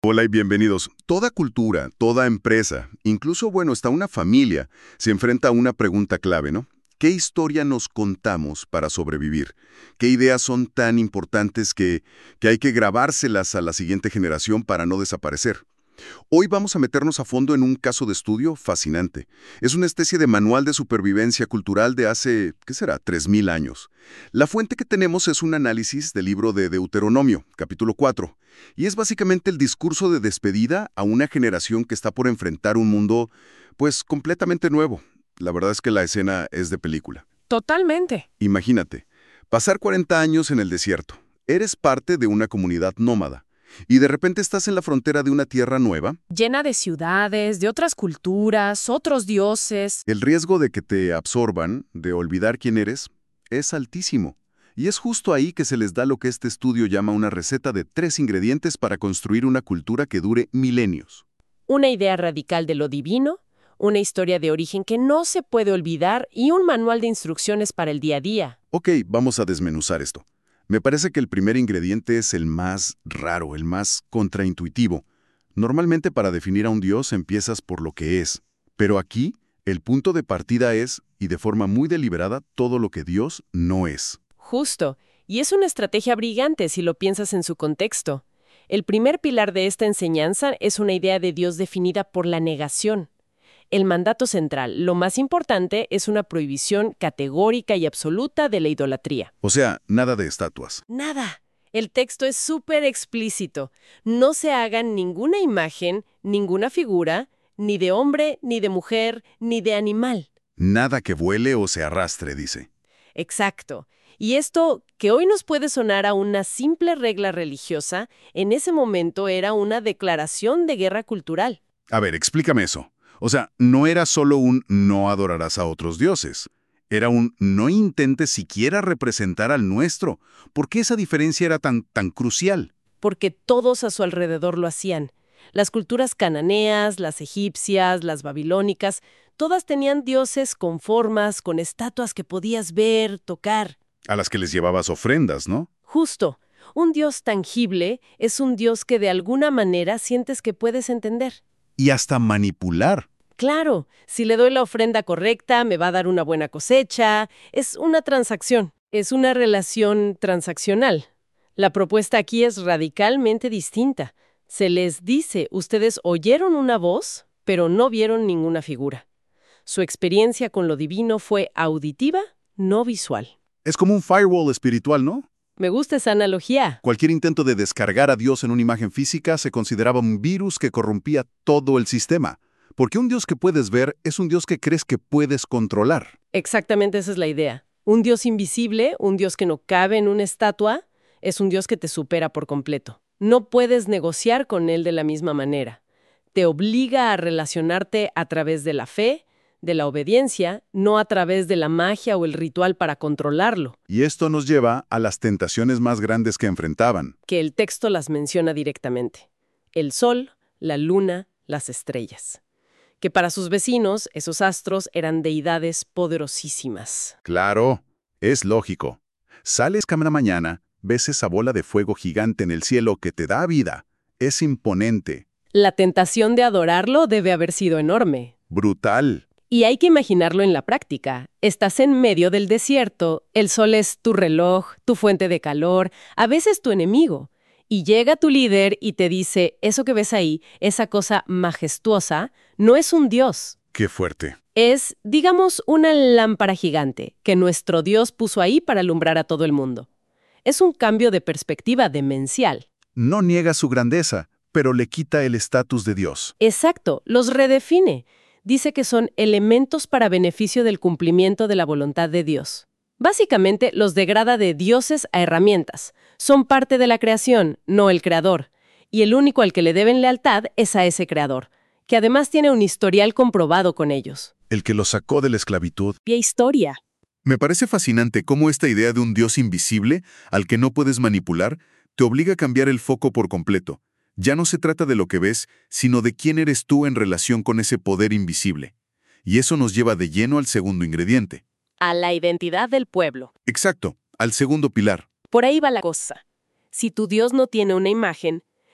Hola y bienvenidos. Toda cultura, toda empresa, incluso, hasta una familia, se enfrenta a una pregunta clave, ¿no? ¿Qué historia nos contamos para sobrevivir? ¿Qué ideas son tan importantes que hay que grabárselas a la siguiente generación para no desaparecer? Hoy vamos a meternos a fondo en un caso de estudio fascinante. Es una especie de manual de supervivencia cultural de hace, ¿qué será?, 3000 años. La fuente que tenemos es un análisis del libro de Deuteronomio, capítulo 4, y es básicamente el discurso de despedida a una generación que está por enfrentar un mundo, pues, completamente nuevo. La verdad es que la escena es de película. Totalmente. Imagínate, pasar 40 años en el desierto. Eres parte de una comunidad nómada. Y de repente estás en la frontera de una tierra nueva. Llena de ciudades, de otras culturas, otros dioses. El riesgo de que te absorban, de olvidar quién eres, es altísimo. Y es justo ahí que se les da lo que este estudio llama una receta de 3 ingredientes para construir una cultura que dure milenios. Una idea radical de lo divino, una historia de origen que no se puede olvidar y un manual de instrucciones para el día a día. Ok, vamos a desmenuzar esto. Me parece que el primer ingrediente es el más raro, el más contraintuitivo. Normalmente para definir a un dios empiezas por lo que es. Pero aquí, el punto de partida es, y de forma muy deliberada, todo lo que Dios no es. Justo. Y es una estrategia brillante si lo piensas en su contexto. El primer pilar de esta enseñanza es una idea de Dios definida por la negación. El mandato central, lo más importante, es una prohibición categórica y absoluta de la idolatría. O sea, nada de estatuas. Nada. El texto es súper explícito. No se hagan ninguna imagen, ninguna figura, ni de hombre, ni de mujer, ni de animal. Nada que vuele o se arrastre, dice. Exacto. Y esto, que hoy nos puede sonar a una simple regla religiosa, en ese momento era una declaración de guerra cultural. A ver, explícame eso. O sea, no era solo un no adorarás a otros dioses. Era un no intentes siquiera representar al nuestro. ¿Por qué esa diferencia era tan crucial? Porque todos a su alrededor lo hacían. Las culturas cananeas, las egipcias, las babilónicas, todas tenían dioses con formas, con estatuas que podías ver, tocar. A las que les llevabas ofrendas, ¿no? Justo, un dios tangible es un dios que de alguna manera sientes que puedes entender. Y hasta manipular. Claro, si le doy la ofrenda correcta, me va a dar una buena cosecha. Es una transacción, es una relación transaccional. La propuesta aquí es radicalmente distinta. Se les dice, ustedes oyeron una voz, pero no vieron ninguna figura. Su experiencia con lo divino fue auditiva, no visual. Es como un firewall espiritual, ¿no? Me gusta esa analogía. Cualquier intento de descargar a Dios en una imagen física se consideraba un virus que corrompía todo el sistema. Porque un Dios que puedes ver es un Dios que crees que puedes controlar. Exactamente esa es la idea. Un Dios invisible, un Dios que no cabe en una estatua, es un Dios que te supera por completo. No puedes negociar con él de la misma manera. Te obliga a relacionarte a través de la fe, de la obediencia, no a través de la magia o el ritual para controlarlo, Y esto nos lleva a las tentaciones más grandes que enfrentaban. que el texto las menciona directamente. El sol, la luna, las estrellas. Que para sus vecinos, esos astros eran deidades poderosísimas. Claro, es lógico. Sales cada mañana, ves esa bola de fuego gigante en el cielo que te da vida. Es imponente, La tentación de adorarlo debe haber sido enorme. brutal. Y hay que imaginarlo en la práctica. Estás en medio del desierto, el sol es tu reloj, tu fuente de calor, a veces tu enemigo. Y llega tu líder y te dice, eso que ves ahí, esa cosa majestuosa, no es un dios. Qué fuerte. Es, digamos, una lámpara gigante que nuestro Dios puso ahí para alumbrar a todo el mundo. Es un cambio de perspectiva demencial. No niega su grandeza, pero le quita el estatus de Dios. Exacto, los redefine. Dice que son elementos para beneficio del cumplimiento de la voluntad de Dios. Básicamente los degrada de dioses a herramientas. Son parte de la creación, no el creador. Y el único al que le deben lealtad es a ese creador, que además tiene un historial comprobado con ellos. El que lo sacó de la esclavitud. Y historia. Me parece fascinante cómo esta idea de un Dios invisible, al que no puedes manipular, te obliga a cambiar el foco por completo. Ya no se trata de lo que ves, sino de quién eres tú en relación con ese poder invisible. Y eso nos lleva de lleno al segundo ingrediente. A la identidad del pueblo. Exacto, al segundo pilar. Por ahí va la cosa. Si tu Dios no tiene una imagen,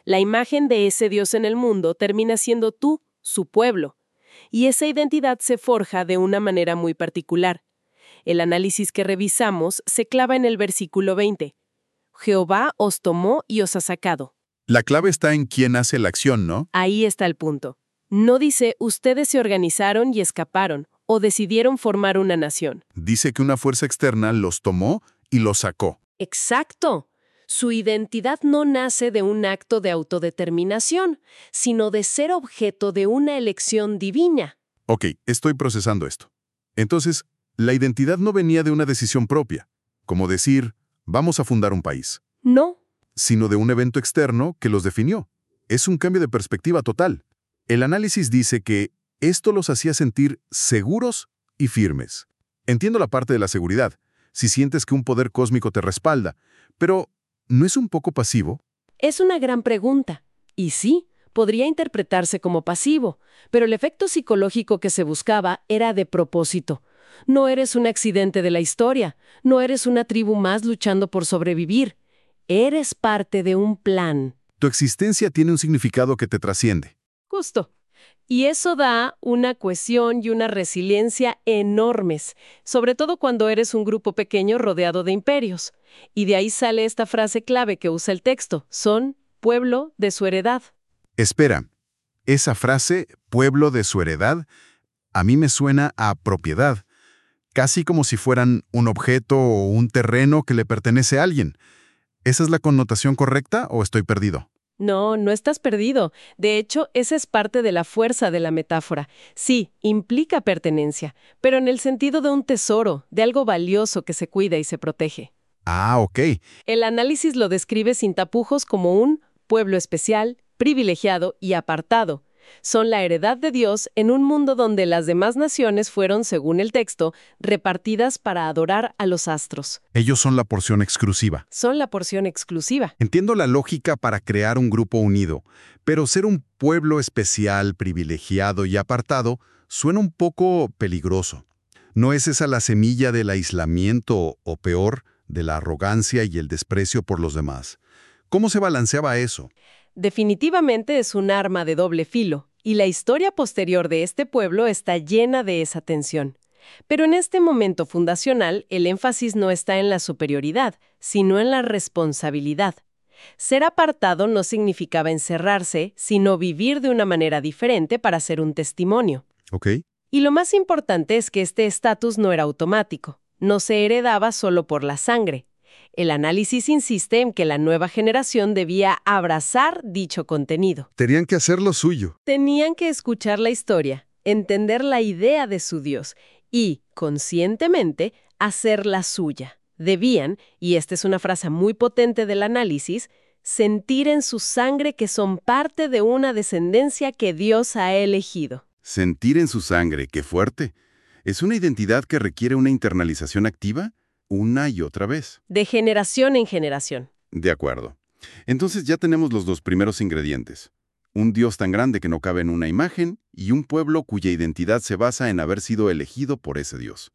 La imagen de ese Dios en el mundo termina siendo tú, su pueblo. Y esa identidad se forja de una manera muy particular. El análisis que revisamos se clava en el versículo 20. Jehová os tomó y os ha sacado. La clave está en quién hace la acción, ¿no? Ahí está el punto. No dice, ustedes se organizaron y escaparon, o decidieron formar una nación. Dice que una fuerza externa los tomó y los sacó. Exacto. Su identidad no nace de un acto de autodeterminación, sino de ser objeto de una elección divina. Ok, estoy procesando esto. Entonces, la identidad no venía de una decisión propia, como decir, vamos a fundar un país, No. sino de un evento externo que los definió. Es un cambio de perspectiva total. El análisis dice que esto los hacía sentir seguros y firmes. Entiendo la parte de la seguridad, si sientes que un poder cósmico te respalda, pero ¿no es un poco pasivo? Es una gran pregunta. Y sí, podría interpretarse como pasivo, pero el efecto psicológico que se buscaba era de propósito. No eres un accidente de la historia, no eres una tribu más luchando por sobrevivir. Eres parte de un plan. Tu existencia tiene un significado que te trasciende. Justo. Y eso da una cohesión y una resiliencia enormes, sobre todo cuando eres un grupo pequeño rodeado de imperios. Y de ahí sale esta frase clave que usa el texto, son pueblo de su heredad. Espera, esa frase, pueblo de su heredad, a mí me suena a propiedad, casi como si fueran un objeto o un terreno que le pertenece a alguien. ¿Esa es la connotación correcta o estoy perdido? No, no estás perdido. De hecho, esa es parte de la fuerza de la metáfora. Sí, implica pertenencia, pero en el sentido de un tesoro, de algo valioso que se cuida y se protege. Ah, ok. El análisis lo describe sin tapujos como un pueblo especial, privilegiado y apartado. Son la heredad de Dios en un mundo donde las demás naciones fueron, según el texto, repartidas para adorar a los astros. Ellos son la porción exclusiva. Son la porción exclusiva. Entiendo la lógica para crear un grupo unido, pero ser un pueblo especial, privilegiado y apartado suena un poco peligroso. ¿No es esa la semilla del aislamiento o peor, de la arrogancia y el desprecio por los demás? ¿Cómo se balanceaba eso? Definitivamente es un arma de doble filo, y la historia posterior de este pueblo está llena de esa tensión. Pero en este momento fundacional, el énfasis no está en la superioridad, sino en la responsabilidad. Ser apartado no significaba encerrarse, sino vivir de una manera diferente para ser un testimonio. Ok. Y lo más importante es que este estatus no era automático, no se heredaba solo por la sangre. El análisis insiste en que la nueva generación debía abrazar dicho contenido. Tenían que hacer lo suyo. Tenían que escuchar la historia, entender la idea de su Dios y, conscientemente, hacer la suya. Debían, y esta es una frase muy potente del análisis, sentir en su sangre que son parte de una descendencia que Dios ha elegido. Sentir en su sangre, qué fuerte. ¿Es una identidad que requiere una internalización activa? Una y otra vez. De generación en generación. De acuerdo. Entonces ya tenemos los dos primeros ingredientes. Un Dios tan grande que no cabe en una imagen y un pueblo cuya identidad se basa en haber sido elegido por ese Dios.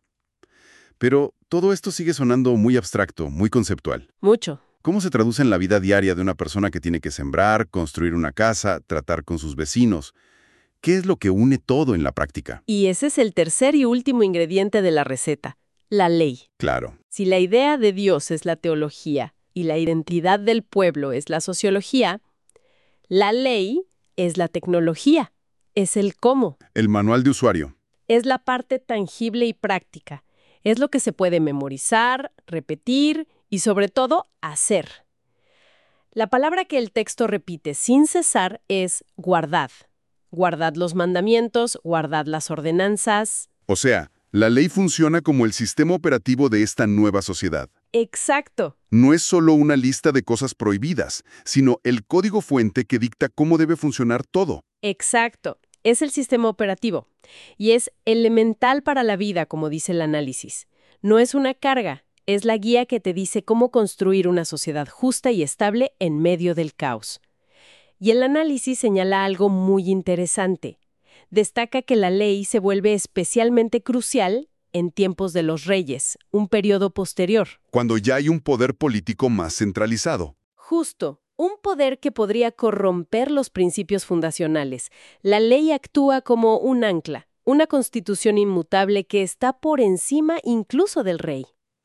Pero todo esto sigue sonando muy abstracto, muy conceptual. Mucho. ¿Cómo se traduce en la vida diaria de una persona que tiene que sembrar, construir una casa, tratar con sus vecinos? ¿Qué es lo que une todo en la práctica? Y ese es el tercer y último ingrediente de la receta, la ley. Claro. Si la idea de Dios es la teología y la identidad del pueblo es la sociología, la ley es la tecnología, es el cómo. El manual de usuario. Es la parte tangible y práctica. Es lo que se puede memorizar, repetir y, sobre todo, hacer. La palabra que el texto repite sin cesar es guardad. Guardad los mandamientos, guardad las ordenanzas. O sea, la ley funciona como el sistema operativo de esta nueva sociedad. Exacto. No es solo una lista de cosas prohibidas, sino el código fuente que dicta cómo debe funcionar todo. Exacto. Es el sistema operativo. Y es elemental para la vida, como dice el análisis. No es una carga, es la guía que te dice cómo construir una sociedad justa y estable en medio del caos. Y el análisis señala algo muy interesante. Destaca que la ley se vuelve especialmente crucial en tiempos de los reyes, un periodo posterior. Cuando ya hay un poder político más centralizado. Justo. Un poder que podría corromper los principios fundacionales. La ley actúa como un ancla, una constitución inmutable que está por encima incluso del rey.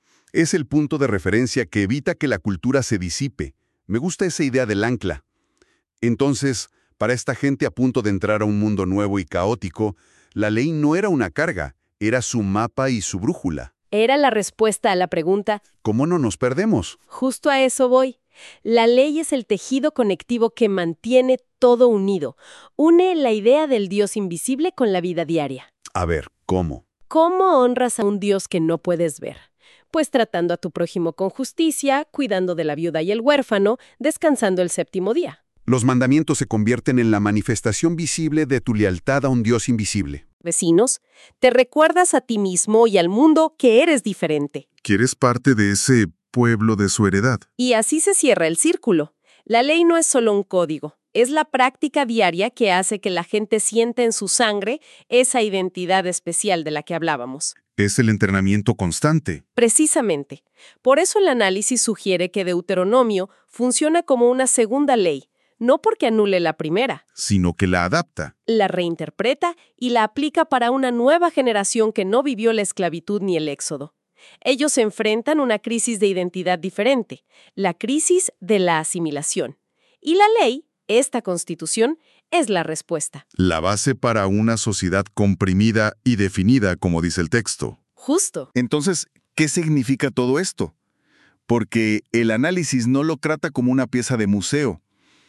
Es el punto de referencia que evita que la cultura se disipe. Me gusta esa idea del ancla. Entonces, para esta gente a punto de entrar a un mundo nuevo y caótico, la ley no era una carga, era su mapa y su brújula. Era la respuesta a la pregunta, ¿Cómo no nos perdemos? justo a eso voy. La ley es el tejido conectivo que mantiene todo unido. Une la idea del Dios invisible con la vida diaria. A ver, ¿cómo? ¿Cómo honras a un Dios que no puedes ver? Pues tratando a tu prójimo con justicia, cuidando de la viuda y el huérfano, descansando el séptimo día. Los mandamientos se convierten en la manifestación visible de tu lealtad a un Dios invisible. Vecinos, te recuerdas a ti mismo y al mundo que eres diferente. Que eres parte de ese pueblo de su heredad. Y así se cierra el círculo. La ley no es solo un código, es la práctica diaria que hace que la gente sienta en su sangre esa identidad especial de la que hablábamos. Es el entrenamiento constante. Precisamente. Por eso el análisis sugiere que Deuteronomio funciona como una segunda ley, no porque anule la primera. Sino que la adapta. La reinterpreta y la aplica para una nueva generación que no vivió la esclavitud ni el éxodo. Ellos enfrentan una crisis de identidad diferente, la crisis de la asimilación. Y la ley, esta constitución, es la respuesta. La base para una sociedad comprimida y definida, como dice el texto. Justo. Entonces, ¿qué significa todo esto? Porque el análisis no lo trata como una pieza de museo.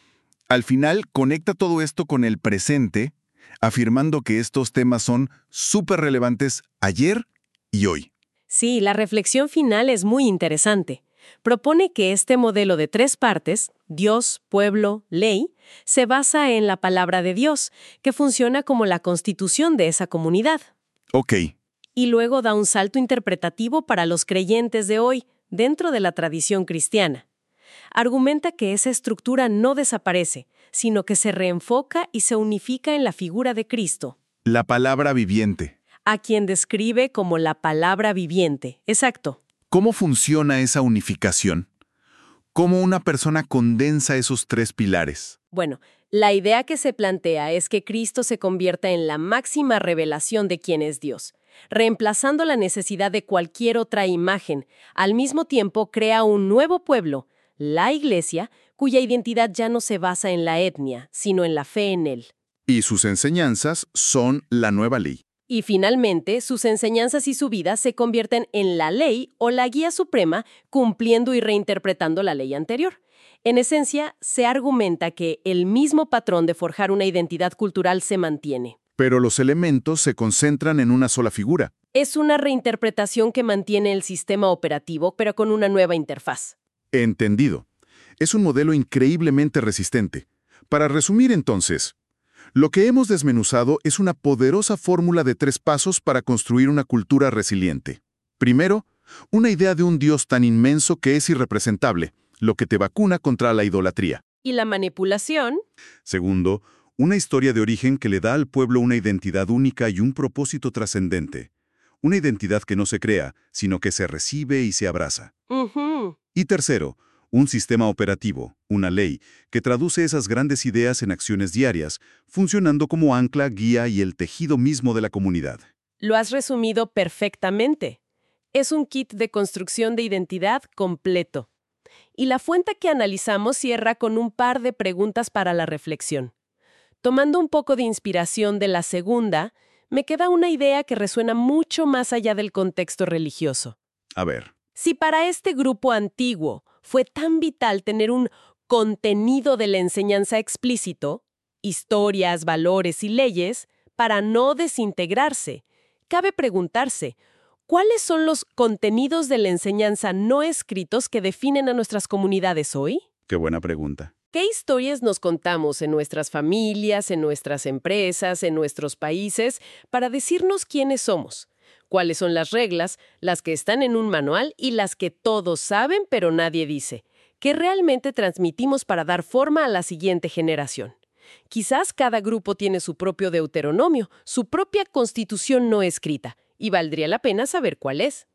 Al final, conecta todo esto con el presente, afirmando que estos temas son súper relevantes ayer y hoy. Sí, la reflexión final es muy interesante. Propone que este modelo de 3 partes, Dios, pueblo, ley, se basa en la palabra de Dios, que funciona como la constitución de esa comunidad. Ok, Y luego da un salto interpretativo para los creyentes de hoy, dentro de la tradición cristiana. Argumenta que esa estructura no desaparece, sino que se reenfoca y se unifica en la figura de Cristo, la palabra viviente. a quien describe como la palabra viviente. Exacto. ¿Cómo funciona esa unificación? ¿Cómo una persona condensa esos 3 pilares? Bueno, la idea que se plantea es que Cristo se convierta en la máxima revelación de quién es Dios, reemplazando la necesidad de cualquier otra imagen. Al mismo tiempo, crea un nuevo pueblo, la Iglesia, cuya identidad ya no se basa en la etnia, sino en la fe en Él. Y sus enseñanzas son la nueva ley. Y finalmente, sus enseñanzas y su vida se convierten en la ley o la guía suprema, cumpliendo y reinterpretando la ley anterior. En esencia, se argumenta que el mismo patrón de forjar una identidad cultural se mantiene. Pero los elementos se concentran en una sola figura. Es una reinterpretación que mantiene el sistema operativo, pero con una nueva interfaz. Entendido. Es un modelo increíblemente resistente. Para resumir entonces, lo que hemos desmenuzado es una poderosa fórmula de 3 pasos para construir una cultura resiliente. Primero, una idea de un Dios tan inmenso que es irrepresentable, lo que te vacuna contra la idolatría. ¿Y la manipulación? Segundo, una historia de origen que le da al pueblo una identidad única y un propósito trascendente. Una identidad que no se crea, sino que se recibe y se abraza. Ujú. Y tercero, un sistema operativo, una ley, que traduce esas grandes ideas en acciones diarias, funcionando como ancla, guía y el tejido mismo de la comunidad. Lo has resumido perfectamente. Es un kit de construcción de identidad completo. Y la fuente que analizamos cierra con un par de preguntas para la reflexión. Tomando un poco de inspiración de la segunda, me queda una idea que resuena mucho más allá del contexto religioso. A ver. Si para este grupo antiguo fue tan vital tener un contenido de la enseñanza explícito, historias, valores y leyes, para no desintegrarse, cabe preguntarse, ¿cuáles son los contenidos de la enseñanza no escritos que definen a nuestras comunidades hoy? Qué buena pregunta. ¿Qué historias nos contamos en nuestras familias, en nuestras empresas, en nuestros países, para decirnos quiénes somos? ¿Cuáles son las reglas, las que están en un manual y las que todos saben pero nadie dice? ¿Qué realmente transmitimos para dar forma a la siguiente generación? Quizás cada grupo tiene su propio Deuteronomio, su propia constitución no escrita, y valdría la pena saber cuál es.